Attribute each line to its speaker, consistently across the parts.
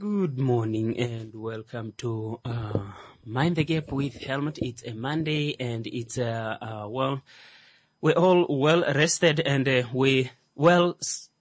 Speaker 1: Good morning and welcome to Mind the Gap with Helmut. It's a Monday and it's we're all well rested and we all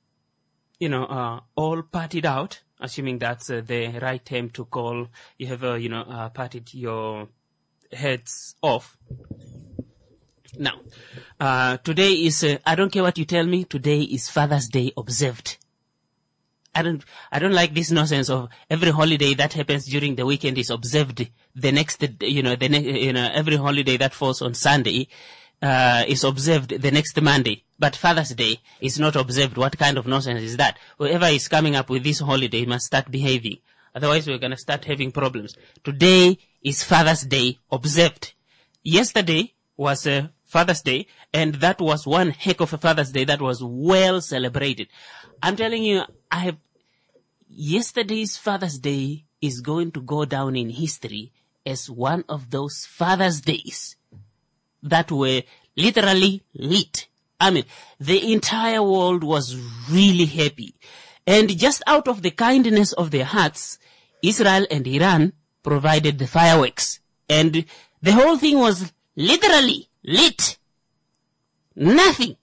Speaker 1: partied out, assuming that's the right time to call. You have partied your heads off. Now, today is I don't care what you tell me. Today is Father's Day observed. I don't like this nonsense of every holiday that happens during the weekend is observed the next, every holiday that falls on Sunday, is observed the next Monday. But Father's Day is not observed. What kind of nonsense is that? Whoever is coming up with this holiday must start behaving. Otherwise we're gonna start having problems. Today is Father's Day observed. Yesterday was Father's Day, and that was one heck of a Father's Day that was well celebrated. I'm telling you, yesterday's Father's Day is going to go down in history as one of those Father's Days that were literally lit. I mean, the entire world was really happy. And just out of the kindness of their hearts, Israel and Iran provided the fireworks. And the whole thing was literally lit. Nothing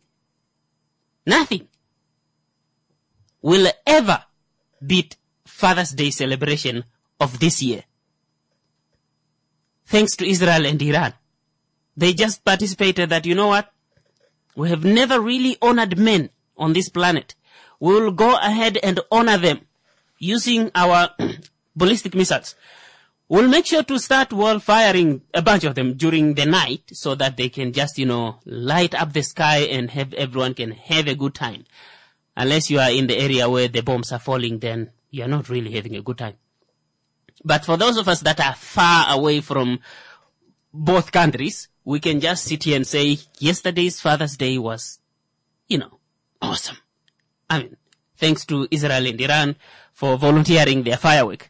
Speaker 1: will ever beat Father's Day celebration of this year. Thanks to Israel and Iran. They just participated that, you know what? We have never really honored men on this planet. We will go ahead and honor them using our ballistic missiles. We'll make sure to start firing a bunch of them during the night so that they can just, light up the sky and everyone can have a good time. Unless you are in the area where the bombs are falling, then you're not really having a good time. But for those of us that are far away from both countries, we can just sit here and say, yesterday's Father's Day was, awesome. I mean, thanks to Israel and Iran for volunteering their fireworks,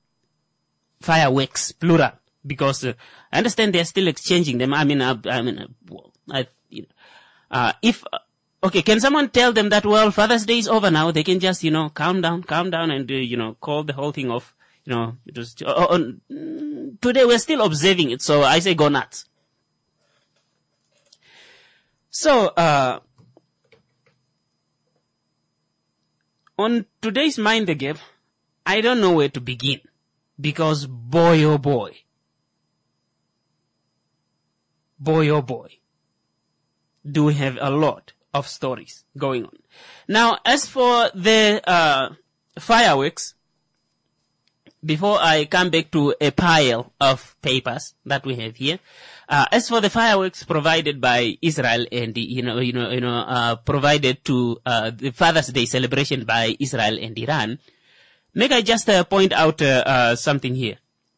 Speaker 1: plural, because I understand they're still exchanging them. Okay, can someone tell them that, Father's Day is over now? They can just, calm down and, call the whole thing off. Today we're still observing it, so I say go nuts. So, on today's Mind the Gap, I don't know where to begin. Because boy oh boy, do we have a lot of stories going on. Now, as for the fireworks, before I come back to a pile of papers that we have here, as for the fireworks provided by Israel and provided to the Father's Day celebration by Israel and Iran, may I just point out something here?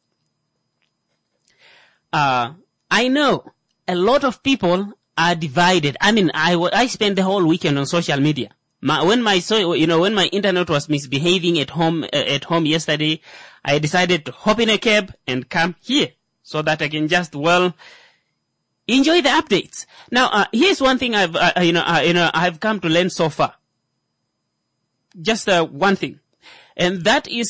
Speaker 1: I know a lot of people are divided. I mean, I spent the whole weekend on social media. When my internet was misbehaving at home yesterday, I decided to hop in a cab and come here so that I can just enjoy the updates. Now, here's one thing I've come to learn so far. Just one thing. And that is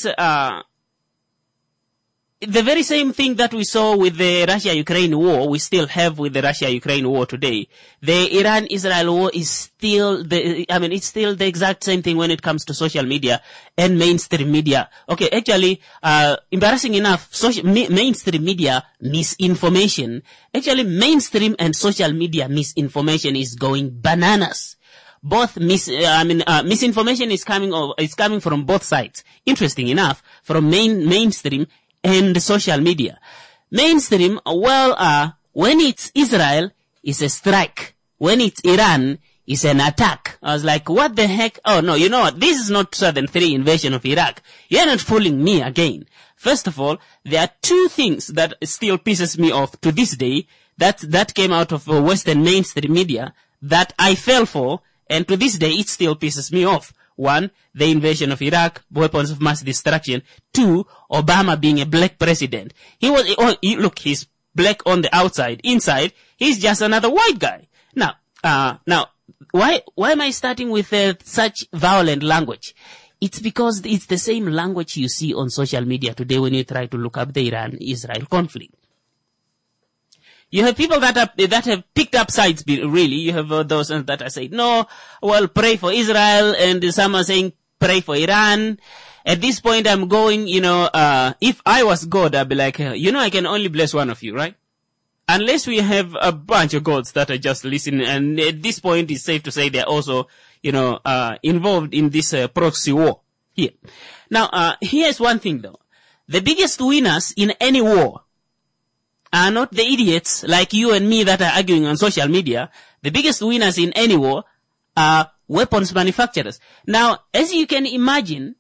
Speaker 1: the very same thing that we saw with the Russia-Ukraine war, we still have with the Russia-Ukraine war today. The Iran-Israel war is still it's still the exact same thing when it comes to social media and mainstream media. Okay, actually, embarrassing enough, mainstream media misinformation. Actually, mainstream and social media misinformation is going bananas. Both misinformation is coming from both sides. Interesting enough, from mainstream and social media. Mainstream, when it's Israel, it's a strike. When it's Iran, it's an attack. I was like, what the heck? Oh no, you know what? This is not 2003 invasion of Iraq. You're not fooling me again. First of all, there are two things that still pisses me off to this day that came out of Western mainstream media that I fell for. And to this day, it still pisses me off. One, the invasion of Iraq, weapons of mass destruction. Two, Obama being a black president. He's black on the outside. Inside, he's just another white guy. Now, why am I starting with such violent language? It's because it's the same language you see on social media today when you try to look up the Iran-Israel conflict. You have people that have picked up sides, really. You have those that are saying, no, well, pray for Israel, and some are saying, pray for Iran. At this point, I'm going, if I was God, I'd be like, I can only bless one of you, right? Unless we have a bunch of gods that are just listening, and at this point, it's safe to say they're also, involved in this proxy war here. Now, here's one thing though. The biggest winners in any war are not the idiots like you and me that are arguing on social media. The biggest winners in any war are weapons manufacturers. Now, as you can imagine,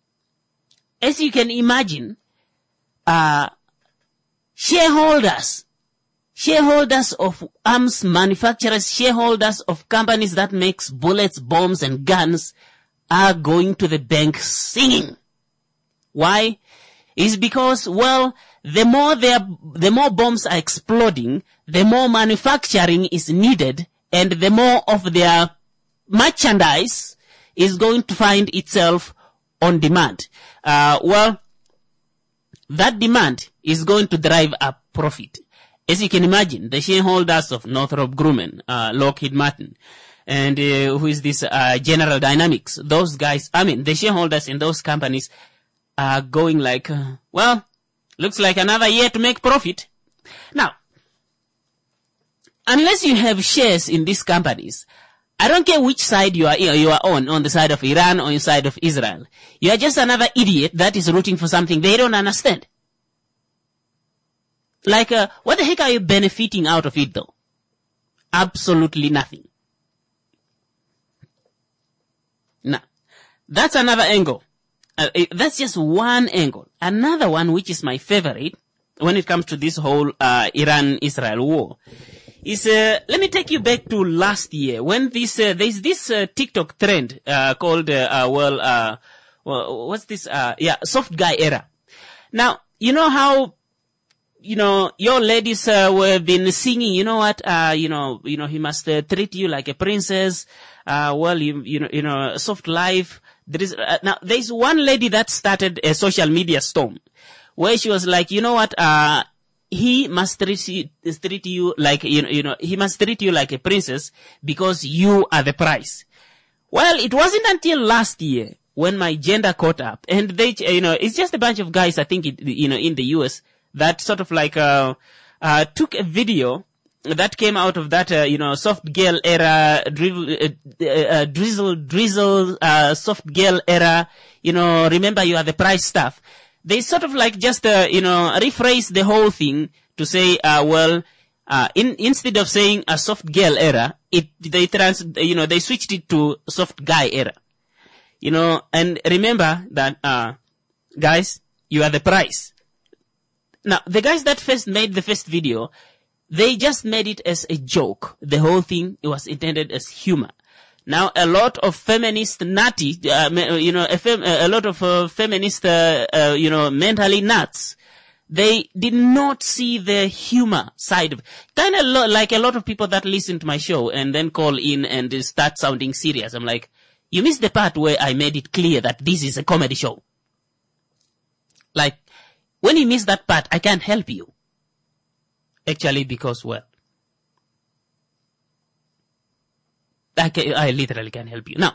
Speaker 1: shareholders of arms manufacturers, shareholders of companies that makes bullets, bombs, and guns are going to the bank singing. Why? It's because, well, the more bombs are exploding, the more manufacturing is needed, and the more of their merchandise is going to find itself on demand. That demand is going to drive up profit. As you can imagine, the shareholders of Northrop Grumman, Lockheed Martin, and who is this General Dynamics, those guys, the shareholders in those companies are going like, looks like another year to make profit. Now, unless you have shares in these companies, I don't care which side you are on the side of Iran or on the side of Israel. You are just another idiot that is rooting for something they don't understand. Like, what the heck are you benefiting out of it though? Absolutely nothing. Now, that's another angle. That's just one angle. Another one, which is my favorite when it comes to this whole Iran-Israel war, is let me take you back to last year when there's this TikTok trend called what's this? Soft guy era. Now, you know how your ladies were been singing, he must treat you like a princess. Soft life. There's one lady that started a social media storm where she was like, he must treat you like, he must treat you like a princess because you are the prize. Well, it wasn't until last year when my gender caught up, and they, it's just a bunch of guys, I think, in the US that sort of like, took a video that came out of that, soft girl era, drizzle, soft girl era, remember you are the prize stuff. They sort of like just, rephrase the whole thing to say, instead of saying a soft girl era, they switched it to soft guy era. And remember that, guys, you are the prize. Now, the guys that first made the first video, they just made it as a joke. The whole thing, it was intended as humor. Now, a lot of feminist nutty, a lot of feminist, mentally nuts, they did not see the humor side of it. Kind of like a lot of people that listen to my show and then call in and start sounding serious. I'm like, you missed the part where I made it clear that this is a comedy show. Like, when you miss that part, I can't help you. Actually, because, I literally can't help you. Now,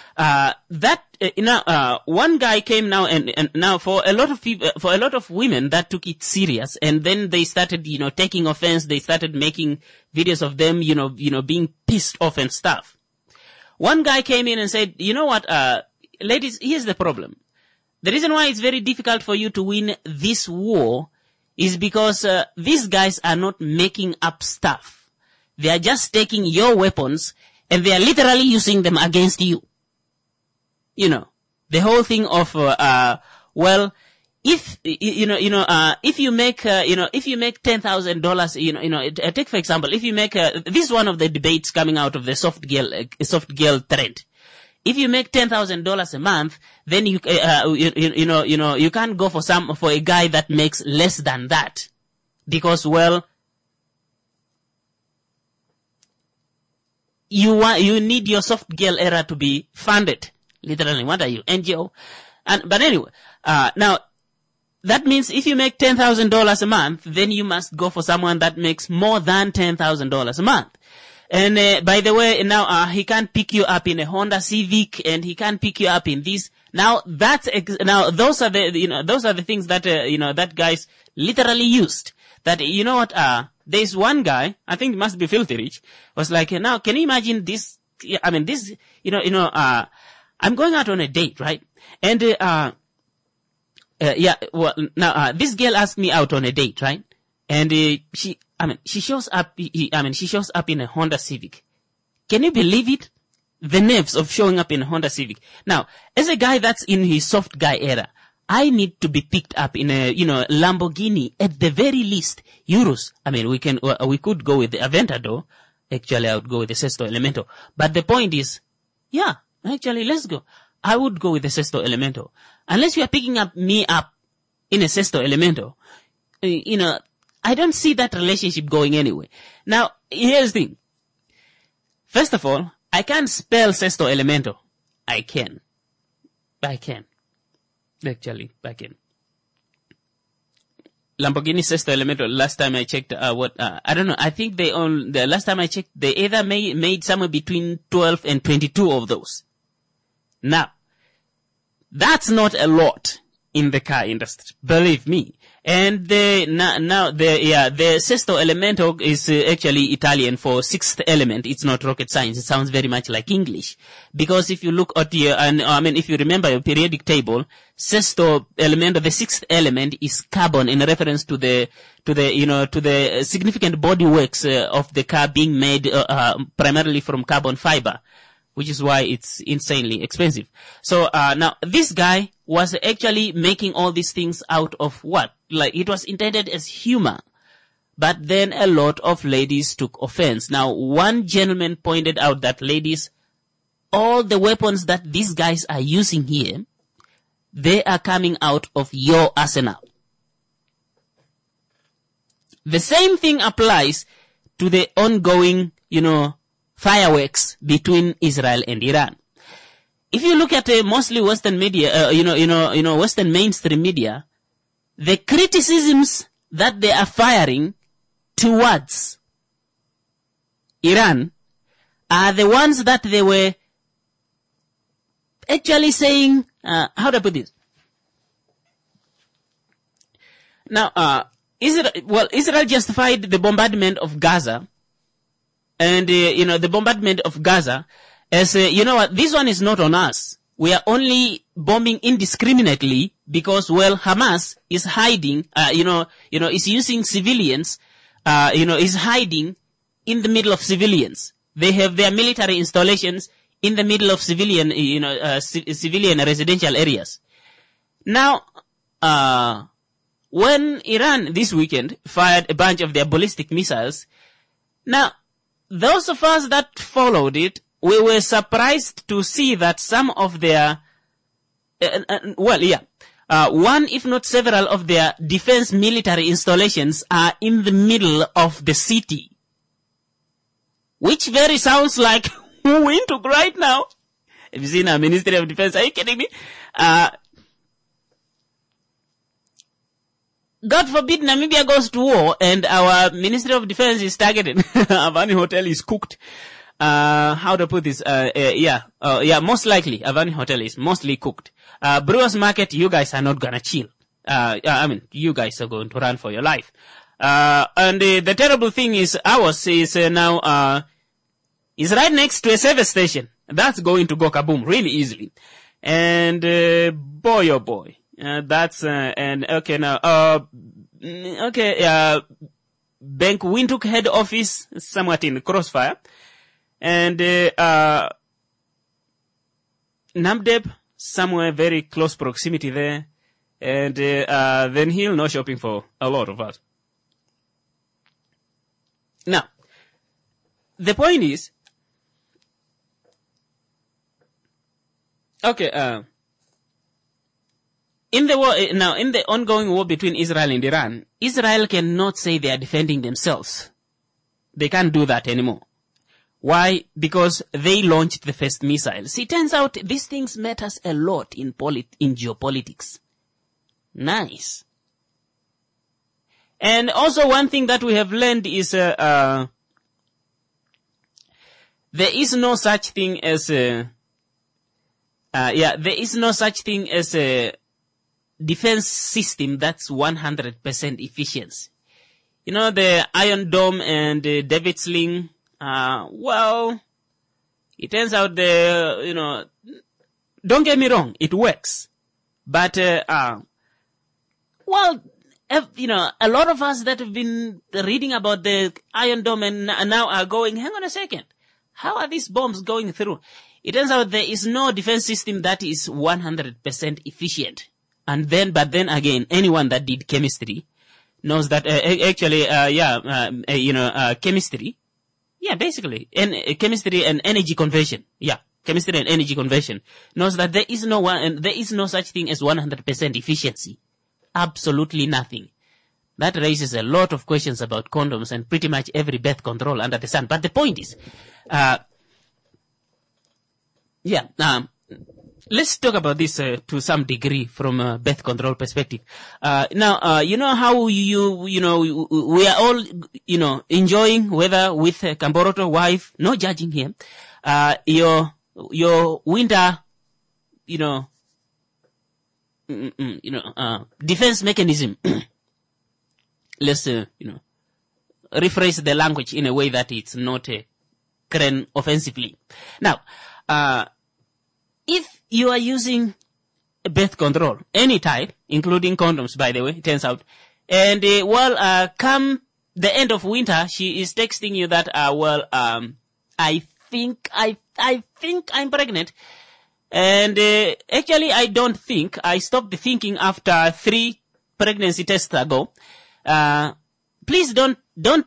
Speaker 1: one guy came now and now for a lot of people, for a lot of women that took it serious, and then they started, taking offense. They started making videos of them, being pissed off and stuff. One guy came in and said, ladies, here's the problem. The reason why it's very difficult for you to win this war is because these guys are not making up stuff. They are just taking your weapons and they are literally using them against you. The whole thing of if you make $10,000, take for example, if you make this is one of the debates coming out of the soft girl trend. If you make $10,000 a month, then you can't go for a guy that makes less than that, because you need your soft girl era to be funded. Literally, what are you, NGO? But anyway, now, that means if you make $10,000 a month, then you must go for someone that makes more than $10,000 a month. And by the way, now he can't pick you up in a Honda Civic, and he can't pick you up in this. Now those are the things that that guys literally used. That there's one guy, I think it must be Filthy Rich, was like, now can you imagine this? I mean this, I'm going out on a date, right? And this girl asked me out on a date, right? And she shows up. She shows up in a Honda Civic. Can you believe it? The nerves of showing up in a Honda Civic. Now, as a guy that's in his soft guy era, I need to be picked up in a Lamborghini at the very least. Euros. I mean, we could go with the Aventador. Actually, I would go with the Sesto Elemento. But the point is, yeah, actually, let's go. I would go with the Sesto Elemento. Unless you are picking me up in a Sesto Elemento, I don't see that relationship going anywhere. Now, here's the thing. First of all, I can't spell Sesto Elemento. I can. Actually, I can. Lamborghini Sesto Elemento, last time I checked, I don't know, I think the last time I checked, they either made somewhere between 12 and 22 of those. Now, that's not a lot in the car industry, believe me. And the Sesto Elemento is actually Italian for sixth element. It's not rocket science. It sounds very much like English. Because if you look at if you remember your periodic table, Sesto Elemento, the sixth element is carbon in reference to the significant body works of the car being made primarily from carbon fiber, which is why it's insanely expensive. So now this guy was actually making all these things out of what? Like, it was intended as humor. But then a lot of ladies took offense. Now, one gentleman pointed out that, ladies, all the weapons that these guys are using here, they are coming out of your arsenal. The same thing applies to the ongoing, fireworks between Israel and Iran. If you look at mostly Western media, Western mainstream media, the criticisms that they are firing towards Iran are the ones that they were actually saying, how do I put this? Now, Israel justified the bombardment of Gaza, and, the bombardment of Gaza as, this one is not on us. We are only bombing indiscriminately because, Hamas is hiding, is using civilians, is hiding in the middle of civilians. They have their military installations in the middle of civilian residential areas. Now, when Iran this weekend fired a bunch of their ballistic missiles, now, those of us that followed it, we were surprised to see that some of their, one if not several of their defense military installations are in the middle of the city. Which very sounds like who we took right now. Have you seen our Ministry of Defense? Are you kidding me? God forbid Namibia goes to war and our Ministry of Defense is targeted. Avani Hotel is cooked. How to put this? Most likely Avani Hotel is mostly cooked. Brewers Market, you guys are not gonna chill. You guys are going to run for your life. And the terrible thing is ours is now is right next to a service station. That's going to go kaboom really easily. And boy oh boy. Bank Windhoek head office somewhat in crossfire, and Namdeb somewhere very close proximity there, and then Hill no shopping for a lot of us. Now, the point is, in the war, now, in the ongoing war between Israel and Iran, Israel cannot say they are defending themselves. They can't do that anymore. Why? Because they launched the first missile. See, it turns out these things matters a lot in geopolitics. Nice. And also one thing that we have learned is, there is no such thing as there is no such thing as a defense system that's 100% efficient. You know, the Iron Dome and David Sling, well, it turns out don't get me wrong, it works. But, well, a lot of us that have been reading about the Iron Dome and now are going, hang on a second, how are these bombs going through? It turns out there is no defense system that is 100% efficient. And then, but then again, anyone that did chemistry knows that, chemistry, basically, and chemistry and energy conversion, chemistry and energy conversion knows that there is no such thing as 100% efficiency. Absolutely nothing. That raises a lot of questions about condoms and pretty much every birth control under the sun. But the point is, let's talk about this to some degree from a birth control perspective. Now, you know how we are all, enjoying whether with a Kamboroto wife, no judging here, your winter, defense mechanism. Let's, rephrase the language in a way that it's not offensively. Now, if you are using birth control, any type, including condoms, by the way, it turns out, and, come the end of winter, she is texting you that, I think I'm pregnant. And, actually, I don't think. I stopped thinking after 3 pregnancy tests ago. Please don't tell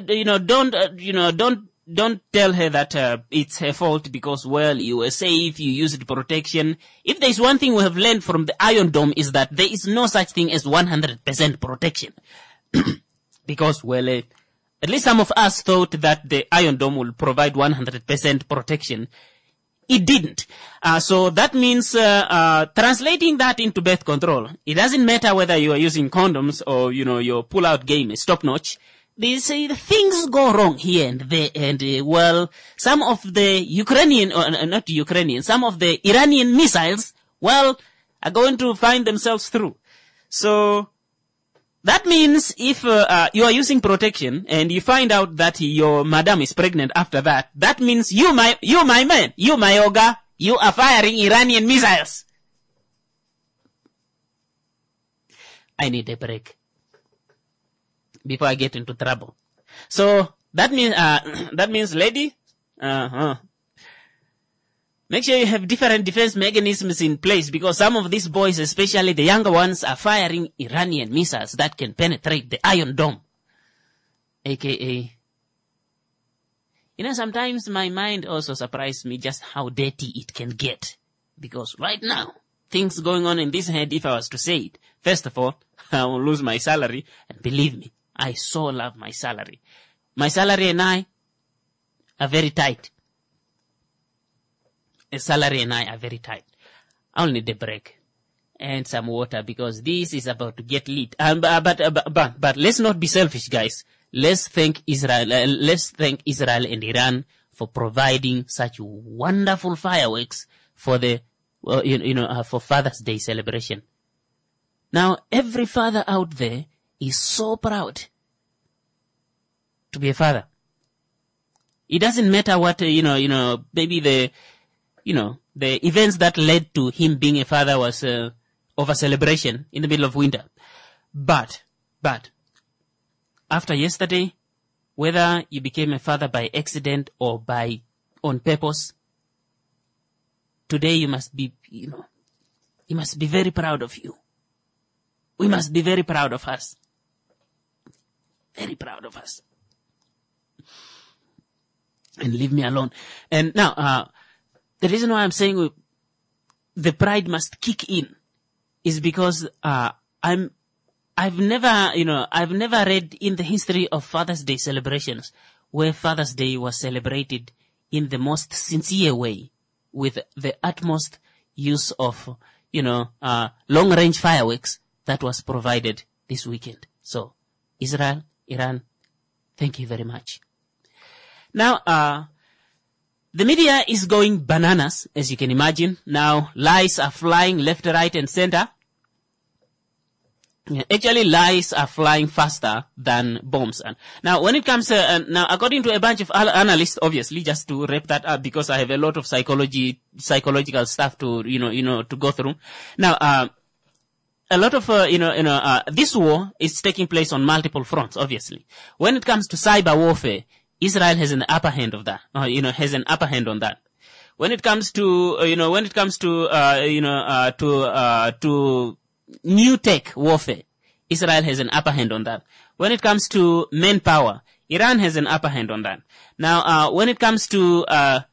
Speaker 1: her that, it's her fault because, well, you were safe, you used protection. If there's one thing we have learned from the Iron Dome is that there is no such thing as 100% protection. Because, well, at least some of us thought that the Iron Dome will provide 100% protection. It didn't. So that means, translating that into birth control. It doesn't matter whether you are using condoms or, your pull-out game is top-notch. They say things go wrong here and there, and, some of the some of the Iranian missiles, are going to find themselves through. So, that means if you are using protection and you find out that your madam is pregnant after that, that means you my man, you my Oga, you are firing Iranian missiles. I need a break before I get into trouble. So that means lady, make sure you have different defense mechanisms in place because some of these boys, especially the younger ones, are firing Iranian missiles that can penetrate the Iron Dome. AKA, sometimes my mind also surprises me just how dirty it can get. Because right now, things going on in this head, if I was to say it, first of all, I will lose my salary. And believe me, I so love my salary. My salary and I are very tight. A salary and I are very tight. I'll need a break and some water because this is about to get lit. But let's not be selfish, guys. Let's thank Israel and Iran for providing such wonderful fireworks for the, for Father's Day celebration. Now, every father out there is so proud to be a father. It doesn't matter what, maybe the events that led to him being a father was of a celebration in the middle of winter. But, after yesterday, whether you became a father by accident or on purpose, today you must be very proud of you. We must be very proud of us. Very proud of us. And leave me alone. And now, the reason why I'm saying the pride must kick in is because I've never read in the history of Father's Day celebrations where Father's Day was celebrated in the most sincere way with the utmost use of, long-range fireworks that was provided this weekend. So, Israel, Iran, thank you very much. Now, the media is going bananas, as you can imagine. Now, lies are flying left, right, and center. Actually, lies are flying faster than bombs. Now, when it comes to, now, according to a bunch of analysts, obviously, just to wrap that up, because I have a lot of psychological stuff to, to go through. Now, a lot of, this war is taking place on multiple fronts, obviously. When it comes to cyber warfare, Israel has an upper hand of that, has an upper hand on that. When it comes to, to new tech warfare, Israel has an upper hand on that. When it comes to manpower, Iran has an upper hand on that. Now, when it comes to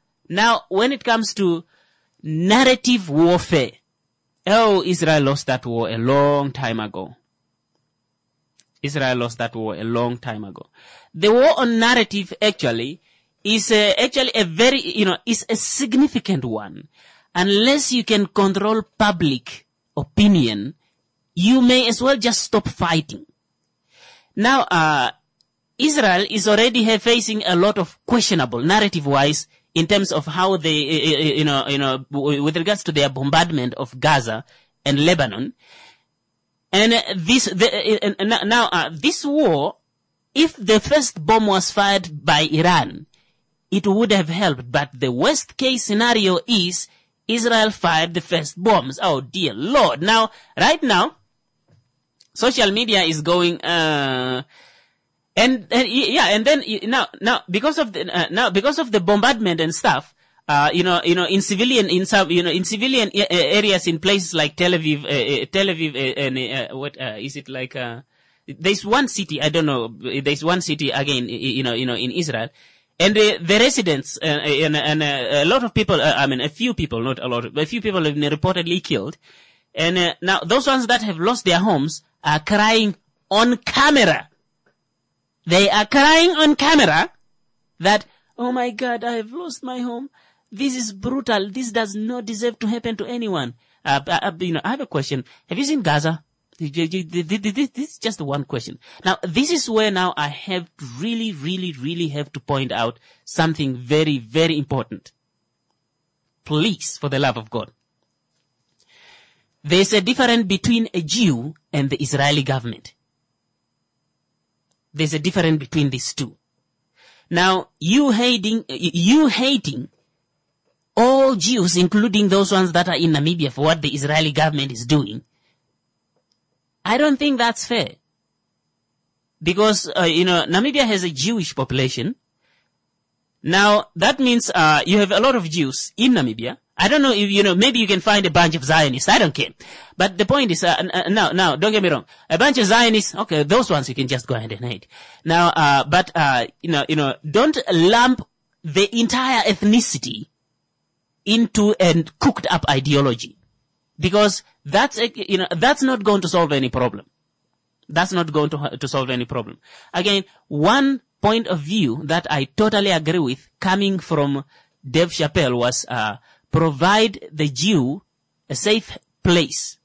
Speaker 1: narrative warfare, Israel lost that war a long time ago. Israel lost that war a long time ago. The war on narrative actually is actually a very, is a significant one. Unless you can control public opinion, you may as well just stop fighting. Now, Israel is already facing a lot of questionable narrative-wise in terms of how they, with regards to their bombardment of Gaza and Lebanon. And this war, if the first bomb was fired by Iran, it would have helped. But the worst case scenario is Israel fired the first bombs. Oh dear Lord. Now, right now, social media is going, and then because of the bombardment and stuff, in civilian areas in places like Tel Aviv, there's one city, I don't know, there's one city again, in Israel, and the residents, and a lot of people, a few people, not a lot, but a few people have been reportedly killed. And now those ones that have lost their homes are crying on camera. They are crying on camera that, oh my God, I have lost my home. This is brutal. This does not deserve to happen to anyone. I have a question. Have you seen Gaza? This is just one question. Now, this is where now I have to really have to point out something very, very important. Please, for the love of God. There's a difference between a Jew and the Israeli government. There's a difference between these two. Now, you hating all Jews, including those ones that are in Namibia, for what the Israeli government is doing, I don't think that's fair. Because, Namibia has a Jewish population. Now, that means, you have a lot of Jews in Namibia. I don't know if, maybe you can find a bunch of Zionists. I don't care. But the point is, now, don't get me wrong. A bunch of Zionists, okay, those ones you can just go ahead and hate. Now, don't lump the entire ethnicity into a cooked up ideology. Because that's not going to solve any problem. That's not going to solve any problem. Again, one point of view that I totally agree with coming from Dave Chappelle was, provide the Jew a safe place.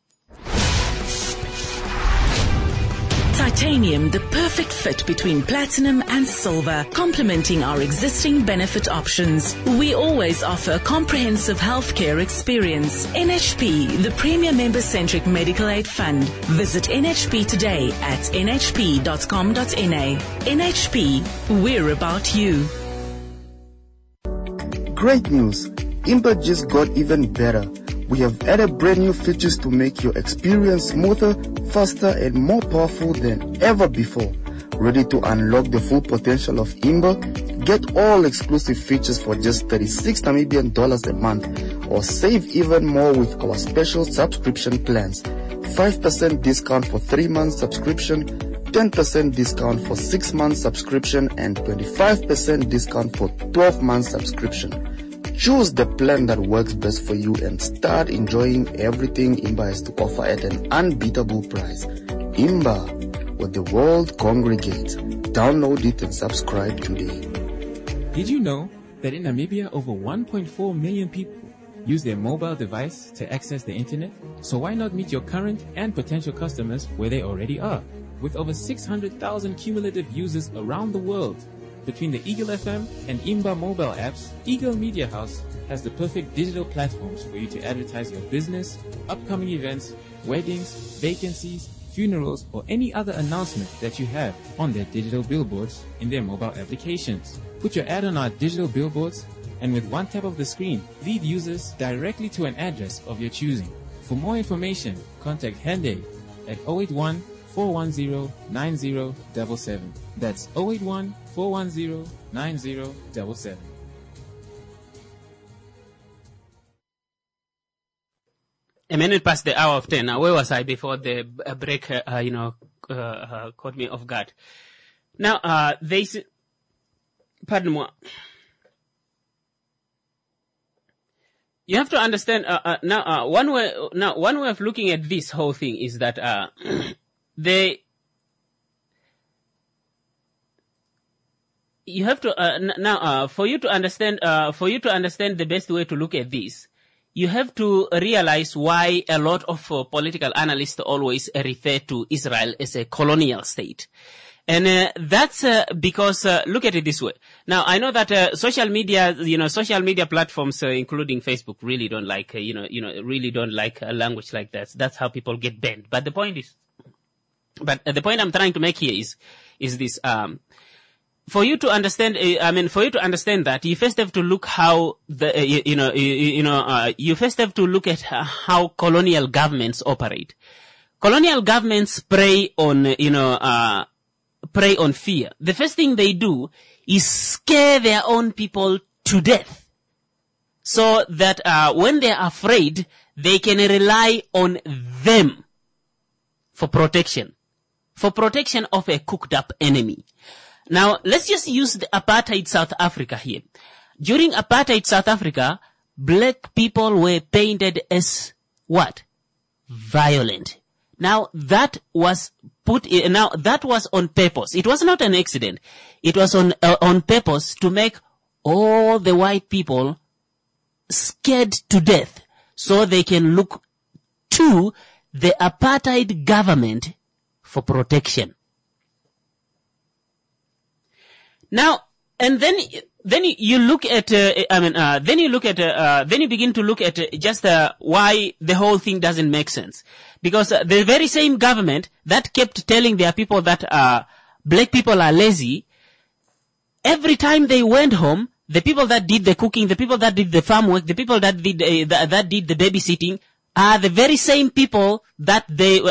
Speaker 2: Titanium, the perfect fit between platinum and silver, complementing our existing benefit options. We always offer a comprehensive healthcare experience. NHP, the premier member-centric medical aid fund. Visit NHP today at nhp.com.na. NHP, we're about you.
Speaker 3: Great news! Imba just got even better. We have added brand new features to make your experience smoother, faster, and more powerful than ever before. Ready to unlock the full potential of Imba? Get all exclusive features for just 36 Namibian dollars a month, or save even more with our special subscription plans. 5% discount for 3 months subscription, 10% discount for 6 months subscription, and 25% discount for 12 months subscription. Choose the plan that works best for you and start enjoying everything Imba has to offer at an unbeatable price. Imba, where the world congregates. Download it and subscribe today.
Speaker 4: Did you know that in Namibia, over 1.4 million people use their mobile device to access the internet? So why not meet your current and potential customers where they already are? With over 600,000 cumulative users around the world, between the Eagle FM and Imba mobile apps, Eagle Media House has the perfect digital platforms for you to advertise your business, upcoming events, weddings, vacancies, funerals, or any other announcement that you have on their digital billboards in their mobile applications. Put your ad on our digital billboards, and with one tap of the screen, lead users directly to an address of your choosing. For more information, contact Hande at 081 410 9077. That's 081 410 9077.
Speaker 1: A minute past the hour of 10. Now, where was I before the break, caught me off guard? Now, pardon me. You have to understand, one way of looking at this whole thing is that, you have to, for you to understand the best way to look at this, you have to realize why a lot of political analysts always refer to Israel as a colonial state. And that's because look at it this way. Now I know that social media platforms, including Facebook, really don't like really don't like a language like that. That's how people get banned. But the point I'm trying to make here is this. For you to understand, that, you first have to look how you first have to look at how colonial governments operate. Colonial governments prey on fear. The first thing they do is scare their own people to death, so that when they're afraid, they can rely on them for protection of a cooked up enemy. Now, let's just use the apartheid South Africa here. During apartheid South Africa, black people were painted as what? Violent. Now, that was on purpose. It was not an accident. It was on purpose to make all the white people scared to death, so they can look to the apartheid government for protection. Now, and then you look at, then you begin to look at just why the whole thing doesn't make sense. Because the very same government that kept telling their people that black people are lazy, every time they went home, the people that did the cooking, the people that did the farm work, the people that did the babysitting are the very same people that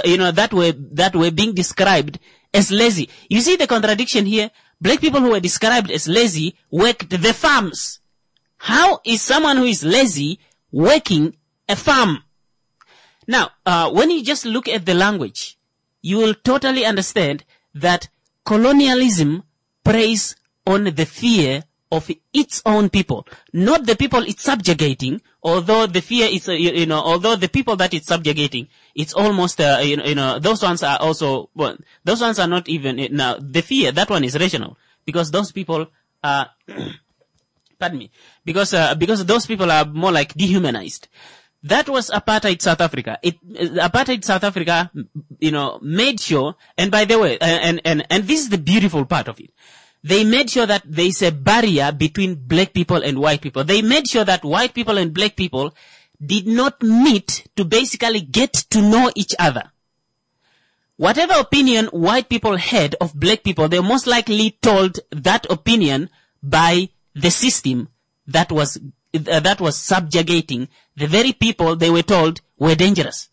Speaker 1: were being described as lazy. You see the contradiction here? Black people who were described as lazy worked the farms. How is someone who is lazy working a farm? Now, when you just look at the language, you will totally understand that colonialism preys on the fear of its own people, not the people it's subjugating. Although the fear is, although the people that it's subjugating, it's almost, those ones are also, well, those ones are not even, now, the fear, that one is rational, because those people are, pardon me, because those people are more like dehumanized. That was apartheid South Africa. Apartheid South Africa, made sure, and by the way, and this is the beautiful part of it. They made sure that there is a barrier between black people and white people. They made sure that white people and black people did not meet to basically get to know each other. Whatever opinion white people had of black people, they were most likely told that opinion by the system that was subjugating the very people they were told were dangerous.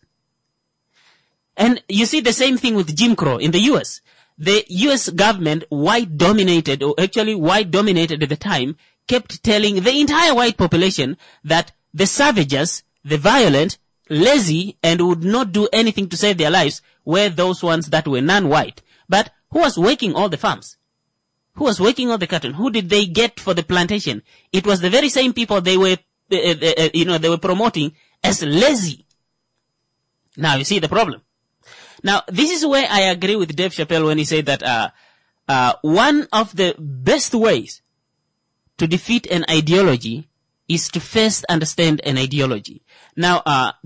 Speaker 1: And you see the same thing with Jim Crow in the US. The US government, white dominated at the time, kept telling the entire white population that the savages, the violent, lazy, and would not do anything to save their lives were those ones that were non-white. But who was working all the farms? Who was working all the cotton? Who did they get for the plantation? It was the very same people they were promoting as lazy. Now you see the problem. Now, this is where I agree with Dave Chappelle when he said that one of the best ways to defeat an ideology is to first understand an ideology. Now,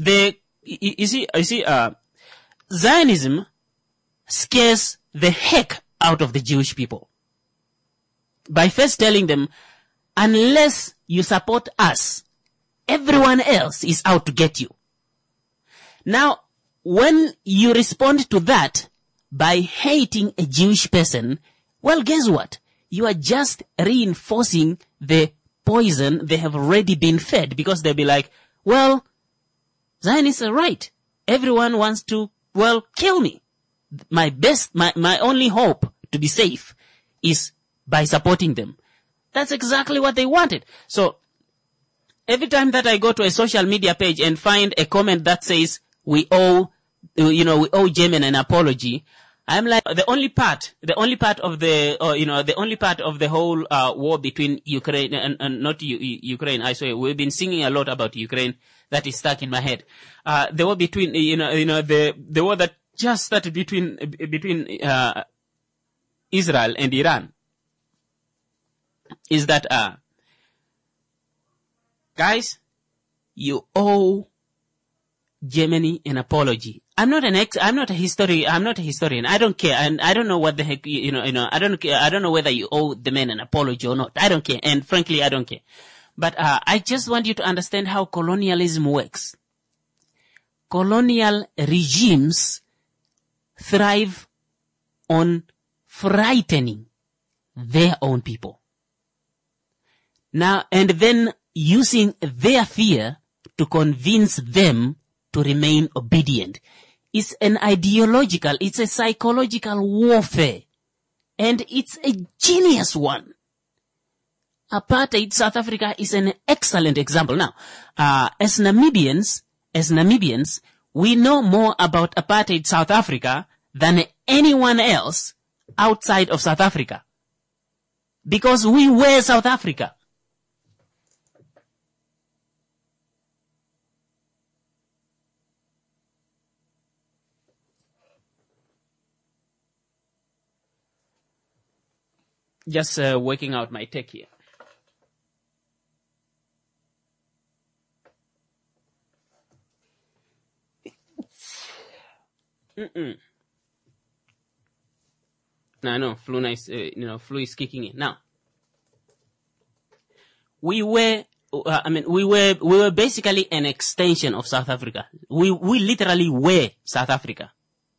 Speaker 1: Zionism scares the heck out of the Jewish people by first telling them, unless you support us, everyone else is out to get you. Now, when you respond to that by hating a Jewish person, well, guess what? You are just reinforcing the poison they have already been fed, because they'll be like, well, Zionists are right. Everyone wants to, well, kill me. My only hope to be safe is by supporting them. That's exactly what they wanted. So, every time that I go to a social media page and find a comment that says, we owe Yemen an apology, I'm like, the only part of the whole war between Ukraine and not Ukraine. I swear, we've been singing a lot about Ukraine. That is stuck in my head. The war between, the war that just started between Israel and Iran is that, guys, you owe Germany an apology. I'm not a historian. I don't care. And I don't know what the heck, I don't know whether you owe the men an apology or not. I don't care. And frankly, I don't care. But, I just want you to understand how colonialism works. Colonial regimes thrive on frightening their own people. Now, and then using their fear to convince them to remain obedient. It's it's a psychological warfare. And it's a genius one. Apartheid South Africa is an excellent example. Now, as Namibians, we know more about apartheid South Africa than anyone else outside of South Africa. Because we were South Africa. Just working out my tech here. No, flu is kicking in. Now, we were basically an extension of South Africa. We literally were South Africa.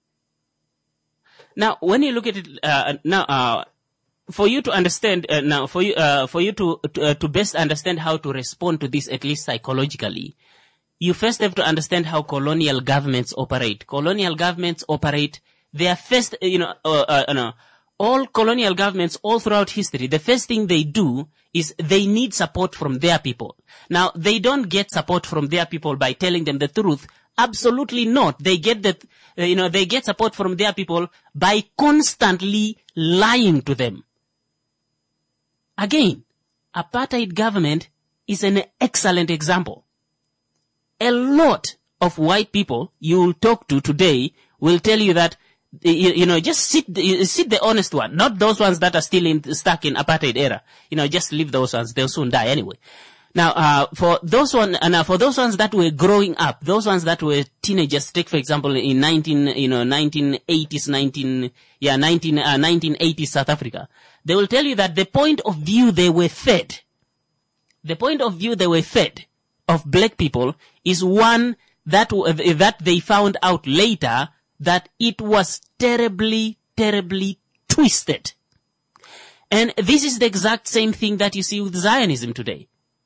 Speaker 1: Now, when you look at it, for you to understand, for you to best understand how to respond to this, at least psychologically, you first have to understand how colonial governments operate. Colonial governments operate, all colonial governments all throughout history, the first thing they do is they need support from their people. Now, they don't get support from their people by telling them the truth. Absolutely not. They get they get support from their people by constantly lying to them. Again, apartheid government is an excellent example. A lot of white people you will talk to today will tell you that, just sit the honest one, not those ones that are still stuck in apartheid era. Just leave those ones. They'll soon die anyway. Now, for those ones that were growing up, those ones that were teenagers, take for example in 1980s South Africa, they will tell you that the point of view they were fed of black people is one that they found out later that it was terribly, terribly twisted. And this is the exact same thing that you see with Zionism today.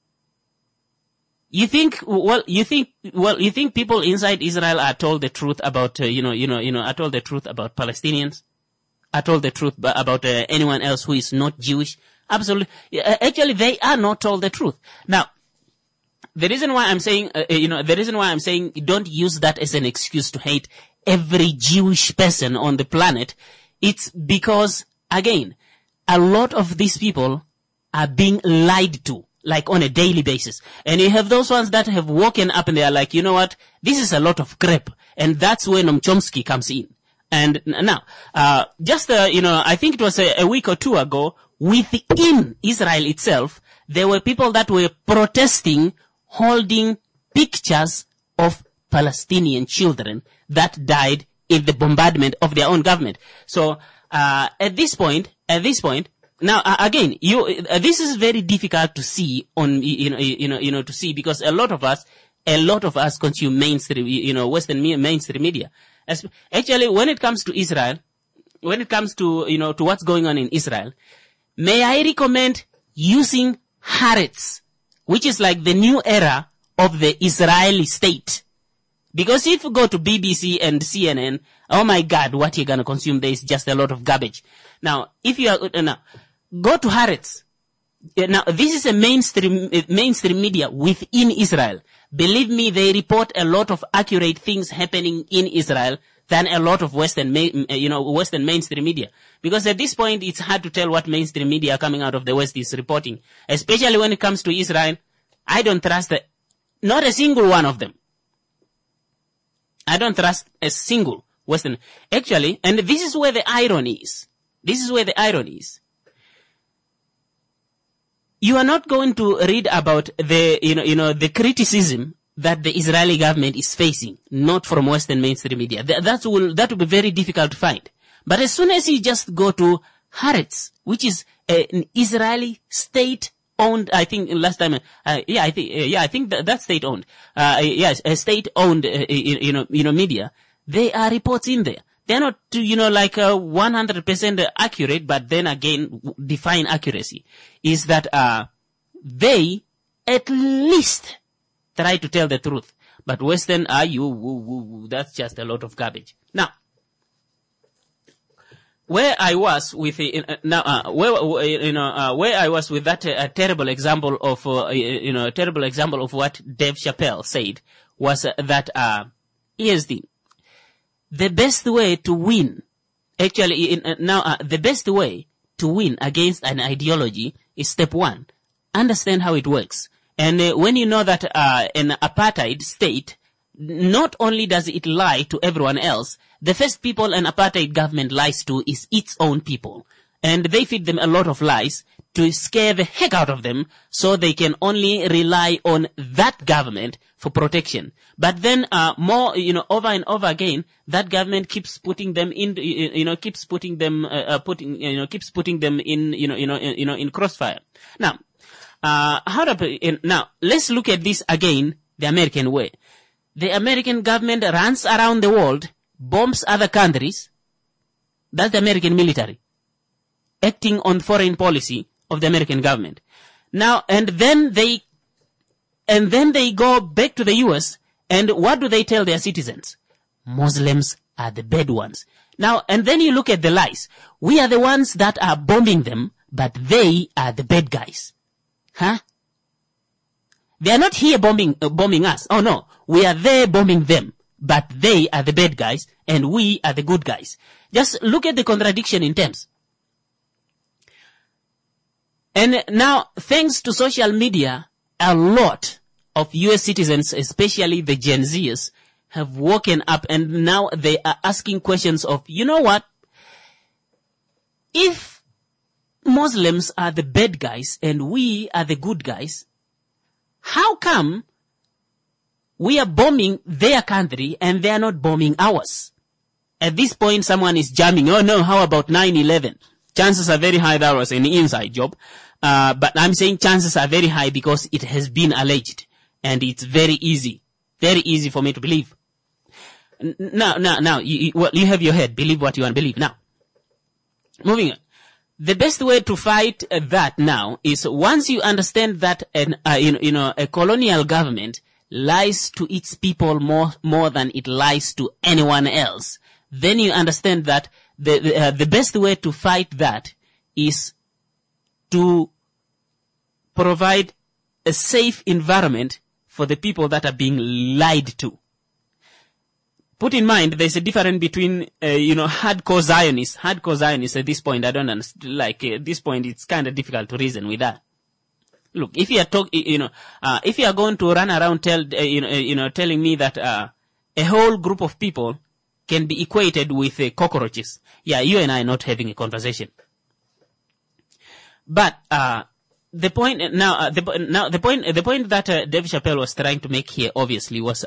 Speaker 1: You think people inside Israel are told the truth about, are told the truth about Palestinians? Are told the truth about anyone else who is not Jewish? Absolutely. Actually, they are not told the truth. Now, the reason why I'm saying, don't use that as an excuse to hate every Jewish person on the planet. It's because, again, a lot of these people are being lied to, like on a daily basis. And you have those ones that have woken up and they are like, you know what? This is a lot of crap. And that's where Noam Chomsky comes in. And now, I think it was a week or two ago, within Israel itself, there were people that were protesting, holding pictures of Palestinian children that died in the bombardment of their own government. So, at this point, now, again, this is very difficult to see to see, because a lot of us consume mainstream, Western mainstream media. Actually, when it comes to Israel, when it comes to, to what's going on in Israel, may I recommend using Haaretz, which is like the new era of the Israeli state. Because if you go to BBC and CNN, oh my God, what you're gonna consume there is just a lot of garbage. Now, if you are, go to Haaretz. Now, this is a mainstream media within Israel. Believe me, they report a lot of accurate things happening in Israel than a lot of Western mainstream media. Because at this point, it's hard to tell what mainstream media coming out of the West is reporting. Especially when it comes to Israel, I don't trust not a single one of them. I don't trust a single Western. Actually, and this is where the irony is. You are not going to read about the criticism that the Israeli government is facing, not from Western mainstream media. That will be very difficult to find. But as soon as you just go to Haaretz, which is an Israeli state-owned, I think last time, I think that's state-owned. Yes, a state-owned, media. There are reports in there. They're not, 100% accurate, but then again, define accuracy. Is that, they at least try to tell the truth. But Western, that's just a lot of garbage. Now, where I was with that terrible example of what Dave Chappelle said was that here's the best way to win. Actually, the best way to win against an ideology is step one: understand how it works. And when you know that an apartheid state, not only does it lie to everyone else, the first people an apartheid government lies to is its own people. And they feed them a lot of lies to scare the heck out of them so they can only rely on that government for protection. But then over and over again, that government keeps putting them in in crossfire. Now, now let's look at this again the American way. The American government runs around the world, bombs other countries. That's the American military acting on foreign policy of the American government. Now, and then they go back to the US, and what do they tell their citizens? Muslims are the bad ones. Now, and then you look at the lies. We are the ones that are bombing them, but they are the bad guys. Huh? They are not here bombing us. Oh no, we are there bombing them, but they are the bad guys, and we are the good guys. Just look at the contradiction in terms. And now, thanks to social media, a lot of US citizens, especially the Gen Zers, have woken up, and now they are asking questions of, you know what? If Muslims are the bad guys and we are the good guys, how come we are bombing their country and they are not bombing ours? At this point, someone is jamming, oh no, how about 9/11? Chances are very high that was an inside job. But I'm saying chances are very high because it has been alleged. And it's very easy for me to believe. Now, you have your head. Believe what you want to believe. Now, moving on. The best way to fight that now is once you understand that a colonial government lies to its people more than it lies to anyone else, then you understand that the best way to fight that is to provide a safe environment for the people that are being lied to. Put in mind, there's a difference between, hardcore Zionists. Hardcore Zionists at this point, I don't understand, at this point, it's kind of difficult to reason with that. Look, if you are if you are going to run around telling me that, a whole group of people can be equated with cockroaches, yeah, you and I are not having a conversation. But, the point that Dave Chappelle was trying to make here, obviously, was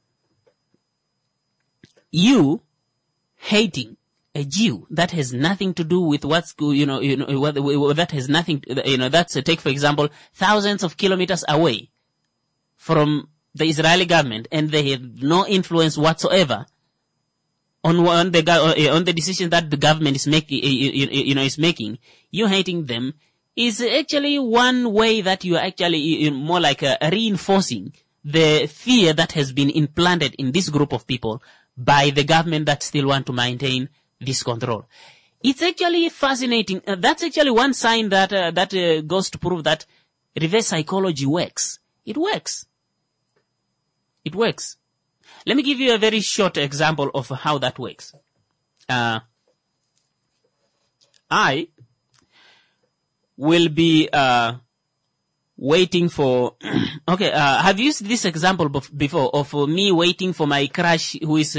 Speaker 1: you hating a Jew that has nothing to do with that has nothing, that's take, for example, thousands of kilometers away from the Israeli government, and they have no influence whatsoever on the decisions that the government is making. You hating them is actually one way that you are actually more like reinforcing the fear that has been implanted in this group of people by the government that still want to maintain this control. It's actually fascinating. That's actually one sign that goes to prove that reverse psychology works. It works. It works. Let me give you a very short example of how that works. I will be waiting for okay, have you used this example before of me waiting for my crush who is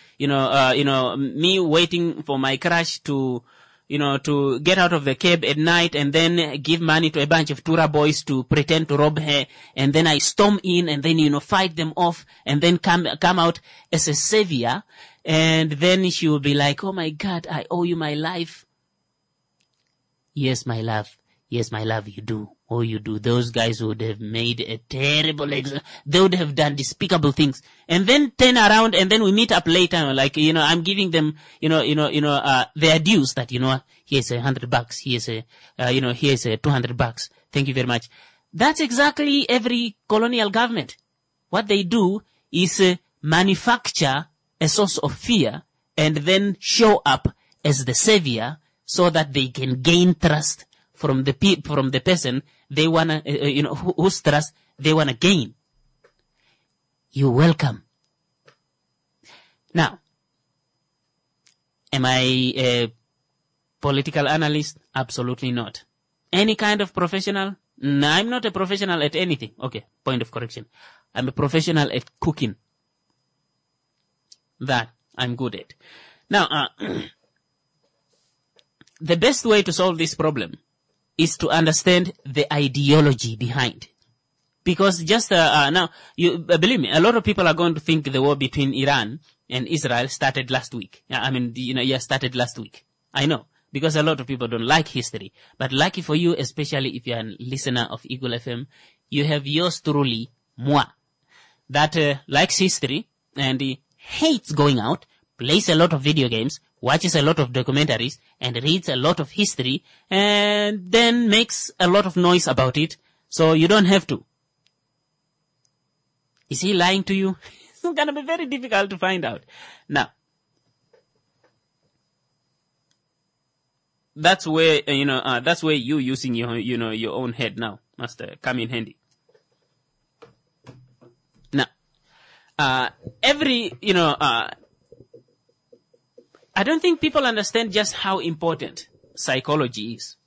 Speaker 1: me waiting for my crush to to get out of the cab at night and then give money to a bunch of Tura boys to pretend to rob her, and then I storm in and then fight them off and then come out as a savior, and then she will be like, "Oh my God, I owe you my life." Yes, my love. Yes, my love, you do. Oh, you do. Those guys would have made a terrible they would have done despicable things. And then turn around and then we meet up later, like, I'm giving them, their dues that, here's $100. Here's here's $200. Thank you very much. That's exactly every colonial government. What they do is manufacture a source of fear and then show up as the savior so that they can gain trust from the person they wanna, whose trust they wanna gain. You're welcome. Now, am I a political analyst? Absolutely not. Any kind of professional? No, I'm not a professional at anything. Okay, point of correction. I'm a professional at cooking. That I'm good at. Now, the best way to solve this problem is to understand the ideology behind. Because just now, believe me, a lot of people are going to think the war between Iran and Israel started last week. Started last week. I know, because a lot of people don't like history. But lucky for you, especially if you're a listener of Eagle FM, you have yours truly, moi, that likes history and hates going out, plays a lot of video games, watches a lot of documentaries, and reads a lot of history, and then makes a lot of noise about it, so you don't have to. Is he lying to you? It's going to be very difficult to find out. Now, that's where, you using your own head now must come in handy. Now, I don't think people understand just how important psychology is.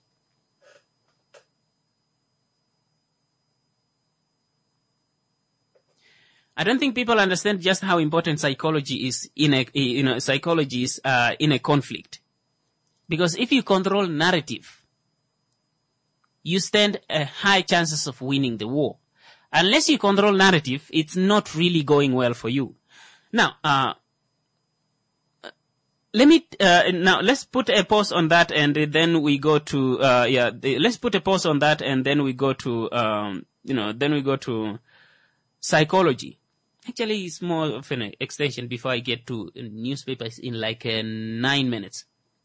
Speaker 1: I don't think people understand just how important psychology is in a conflict. Because if you control narrative, you stand a high chances of winning the war. Unless you control narrative, it's not really going well for you. Now, let's put a pause on that, and then we go to let's put a pause on that, and then we go to then we go to psychology. Actually, it's more of an extension before I get to newspapers in like 9 minutes.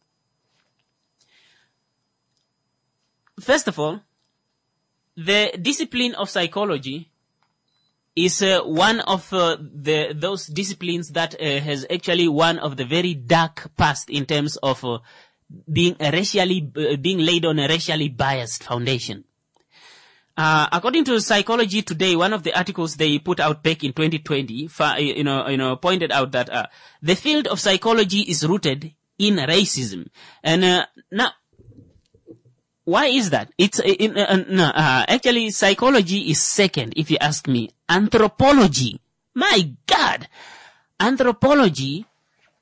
Speaker 1: First of all, the discipline of psychology is one of those disciplines that has actually one of the very dark past in terms of being laid on a racially biased foundation. According to Psychology Today, one of the articles they put out back in 2020, pointed out that the field of psychology is rooted in racism, and now. Why is that? It's actually psychology is second, if you ask me. Anthropology, my God, anthropology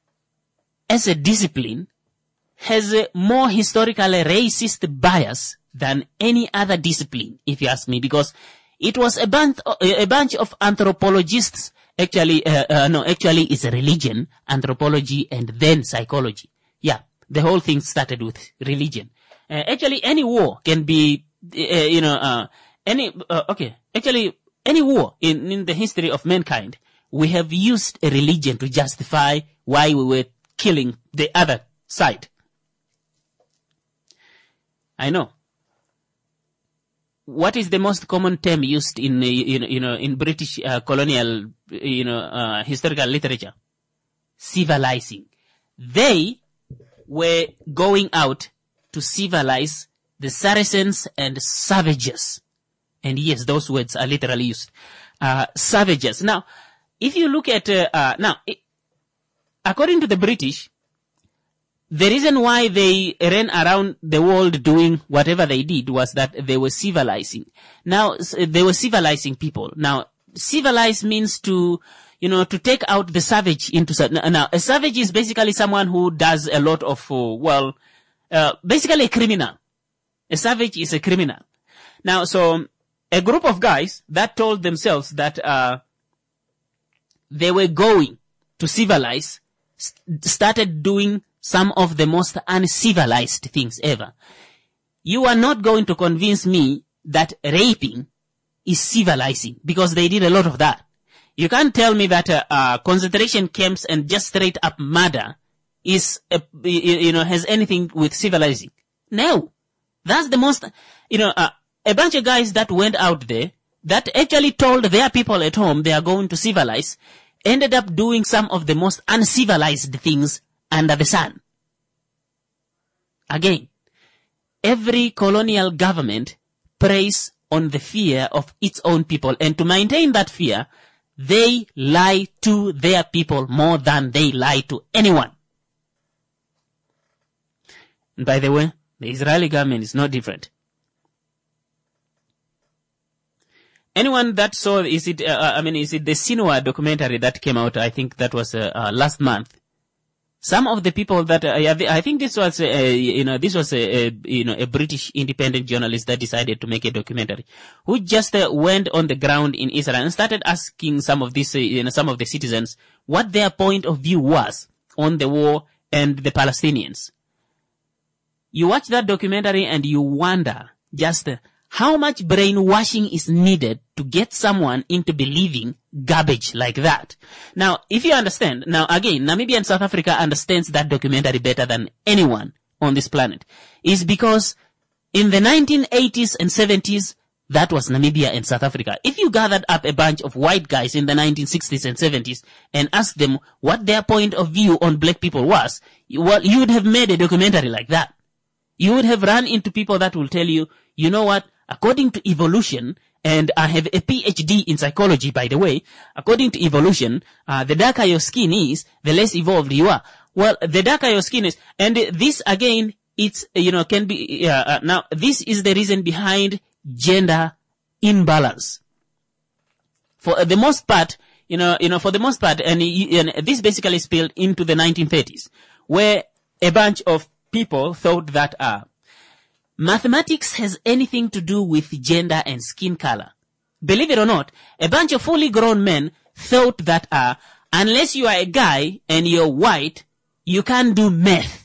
Speaker 1: as a discipline has a more historical racist bias than any other discipline, if you ask me, because it was a bunch of anthropologists. Actually, it's a religion, anthropology, and then psychology. Yeah, the whole thing started with religion. Actually, any war can be, any war in the history of mankind, we have used a religion to justify why we were killing the other side. I know. What is the most common term used in in British colonial historical literature? Civilizing. They were going out to civilize the Saracens and savages. And yes, those words are literally used. Savages. Now, if you look at according to the British, the reason why they ran around the world doing whatever they did was that they were civilizing. Now, they were civilizing people. Now, civilize means to take out the savage into, now, a savage is basically someone who does a lot of, basically a criminal. A savage is a criminal. Now, so, a group of guys that told themselves that, they were going to civilize, started doing some of the most uncivilized things ever. You are not going to convince me that raping is civilizing, because they did a lot of that. You can't tell me that concentration camps and just straight up murder is has anything with civilizing. No, that's the most a bunch of guys that went out there that actually told their people at home they are going to civilize, ended up doing some of the most uncivilized things under the sun. Again, every colonial government preys on the fear of its own people, and to maintain that fear, they lie to their people more than they lie to anyone. And by the way, the Israeli government is no different. Anyone that saw, is it the Sinwar documentary that came out? I think that was last month. Some of the people that I think this was a British independent journalist that decided to make a documentary, who just went on the ground in Israel and started asking some of these some of the citizens what their point of view was on the war and the Palestinians. You watch that documentary and you wonder just how much brainwashing is needed to get someone into believing garbage like that. Now, if you understand, now again, Namibia and South Africa understands that documentary better than anyone on this planet, is because in the 1980s and 70s, that was Namibia and South Africa. If you gathered up a bunch of white guys in the 1960s and 70s and asked them what their point of view on black people was, well, you would have made a documentary like that. You would have run into people that will tell you, you know what, according to evolution, and I have a PhD in psychology, by the way, according to evolution, the darker your skin is, the less evolved you are. Well, the darker your skin is, and this again, it's, can be, now, this is the reason behind gender imbalance. For the most part, for the most part, and this basically spilled into the 1930s, where a bunch of people thought that, mathematics has anything to do with gender and skin color. Believe it or not, a bunch of fully grown men thought that unless you are a guy and you're white, you can't do math.